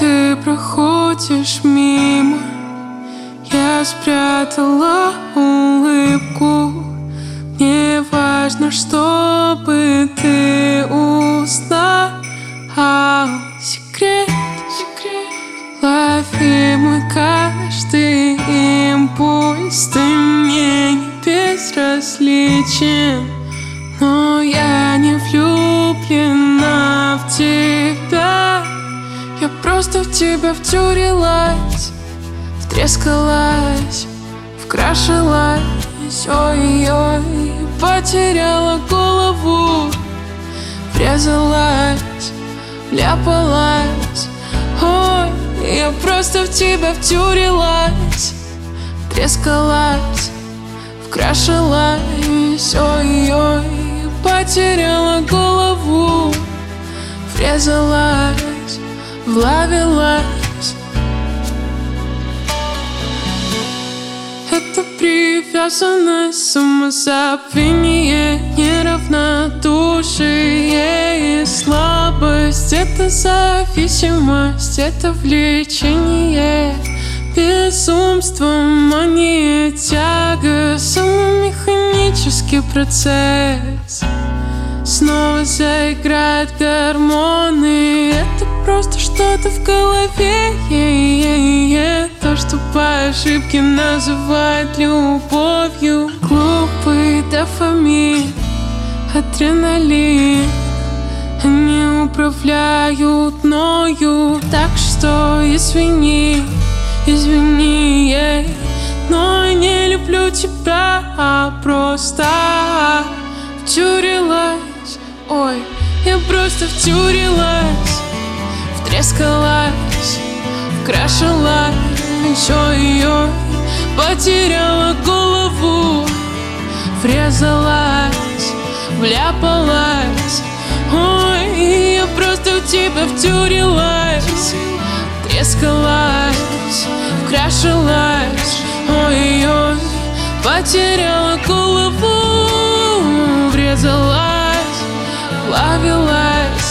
ты проходишь мимо, я спрятала улыбку. Мне важно, чтобы ты узнал секрет. Лови мой каждый импульс. Ты мне не безразличен, но я не влюблена в тебя. Я просто в тебя втюрилась, втрескалась, вкрашилась. Ой-ой, потеряла голову, врезалась, вляпалась. Ой, я просто в тебя втюрилась, трескалась, вкрашилась. Ой-ой, потеряла голову, врезалась, влавилась. Это привязанность, самозабвение, неравнодушие и слабость. Это зависимость, это влечение, безумство, мания, тяга, самомеханический процесс. Снова заиграют гормоны, это просто что-то в голове. То, что по ошибке называют любовью. Глупый дофамин, адреналин, они управляют мною. Так что извини, но я не люблю тебя, а просто втюрилась. Ой, я просто втюрилась, втрескалась, вкрашилась. Ой-ой, потеряла голову, врезалась, вляпалась. Ой, я просто в тебя втюрилась, трескалась, вкрашилась. Ой-ой, потеряла голову, врезалась, плавилась.